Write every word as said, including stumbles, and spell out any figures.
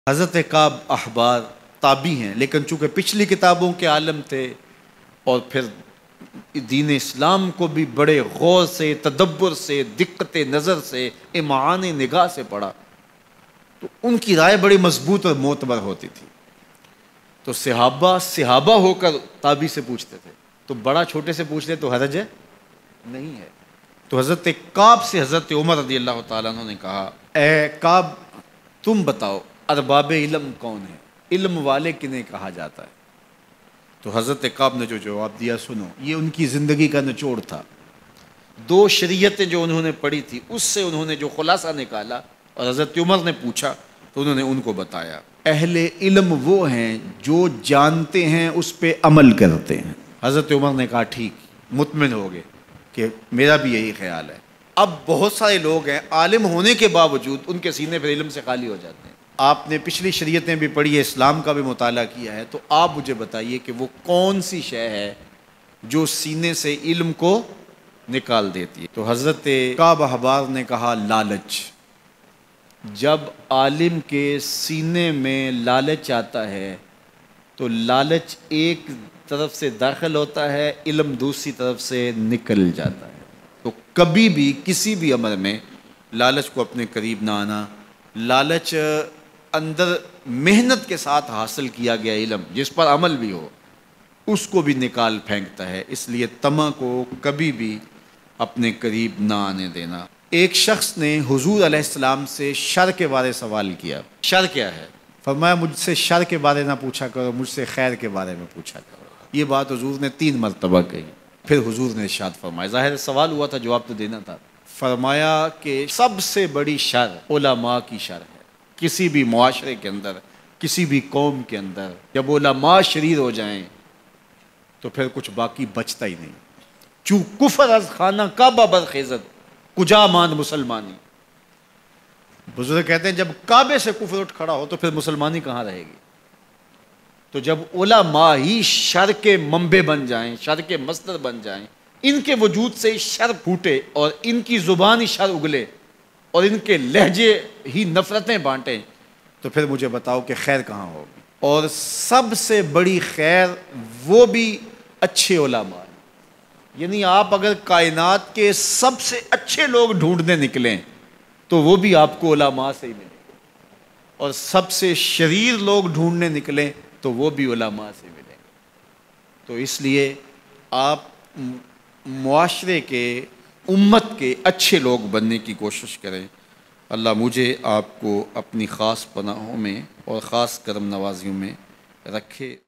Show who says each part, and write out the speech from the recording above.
Speaker 1: حضرت کعب احبار تابعی ہیں، لیکن چونکہ پچھلی کتابوں کے عالم تھے اور پھر دین اسلام کو بھی بڑے غور سے، تدبر سے، دقت نظر سے، امعان نگاہ سے پڑھا، تو ان کی رائے بڑی مضبوط اور معتبر ہوتی تھی۔ تو صحابہ صحابہ ہو کر تابعی سے پوچھتے تھے، تو بڑا چھوٹے سے پوچھ لے تو حرج ہے نہیں ہے۔ تو حضرت کعب سے حضرت عمر رضی اللہ تعالیٰ عنہ نے کہا، اے کعب تم بتاؤ ارباب علم کون ہیں، علم والے کنہیں کہا جاتا ہے؟ تو حضرت کعب نے جو جواب دیا سنو، یہ ان کی زندگی کا نچوڑ تھا۔ دو شریعتیں جو انہوں نے پڑھی تھی اس سے انہوں نے جو خلاصہ نکالا اور حضرت عمر نے پوچھا تو انہوں نے ان کو بتایا، اہل علم وہ ہیں جو جانتے ہیں اس پہ عمل کرتے ہیں۔ حضرت عمر نے کہا ٹھیک، مطمئن ہو گئے کہ میرا بھی یہی خیال ہے۔ اب بہت سارے لوگ ہیں عالم ہونے کے باوجود ان کے سینے پہ علم سے خالی ہو جاتے ہیں۔ آپ نے پچھلی شریعتیں بھی پڑھی ہے، اسلام کا بھی مطالعہ کیا ہے، تو آپ مجھے بتائیے کہ وہ کون سی شے ہے جو سینے سے علم کو نکال دیتی ہے؟ تو حضرت کعب احبار نے کہا لالچ۔ جب عالم کے سینے میں لالچ آتا ہے تو لالچ ایک طرف سے داخل ہوتا ہے، علم دوسری طرف سے نکل جاتا ہے۔ تو کبھی بھی کسی بھی عمل میں لالچ کو اپنے قریب نہ آنا۔ لالچ اندر محنت کے ساتھ حاصل کیا گیا علم جس پر عمل بھی ہو اس کو بھی نکال پھینکتا ہے، اس لیے طمع کو کبھی بھی اپنے قریب نہ آنے دینا۔ ایک شخص نے حضور علیہ السلام سے شر کے بارے سوال کیا، شر کیا ہے؟ فرمایا مجھ سے شر کے بارے نہ پوچھا کرو، مجھ سے خیر کے بارے میں پوچھا کرو۔ یہ بات حضور نے تین مرتبہ کہی، پھر حضور نے ارشاد فرمایا، ظاہر سوال ہوا تھا جواب تو دینا تھا، فرمایا کہ سب سے بڑی شر علماء کی شر ہے۔ کسی بھی معاشرے کے اندر، کسی بھی قوم کے اندر جب علماء شریر ہو جائیں تو پھر کچھ باقی بچتا ہی نہیں۔ چوں کفر از خانہ کعبہ برخیزد کجا ماند مسلمانی۔ بزرگ کہتے ہیں جب کعبے سے کفر اٹھ کھڑا ہو تو پھر مسلمانی کہاں رہے گی؟ تو جب علماء ہی شر کے منبع بن جائیں، شر کے مصدر بن جائیں، ان کے وجود سے شر پھوٹے اور ان کی زبان ہی شر اگلے اور ان کے لہجے ہی نفرتیں بانٹیں، تو پھر مجھے بتاؤ کہ خیر کہاں ہوگی؟ اور سب سے بڑی خیر وہ بھی اچھے علماء ہیں۔ یعنی آپ اگر کائنات کے سب سے اچھے لوگ ڈھونڈنے نکلیں تو وہ بھی آپ کو علماء سے ہی ملیں گے، اور سب سے شریر لوگ ڈھونڈنے نکلیں تو وہ بھی علماء سے ملیں گے۔ تو اس لیے آپ معاشرے کے، امت کے اچھے لوگ بننے کی کوشش کریں۔ اللہ مجھے آپ کو اپنی خاص پناہوں میں اور خاص کرم نوازیوں میں رکھے۔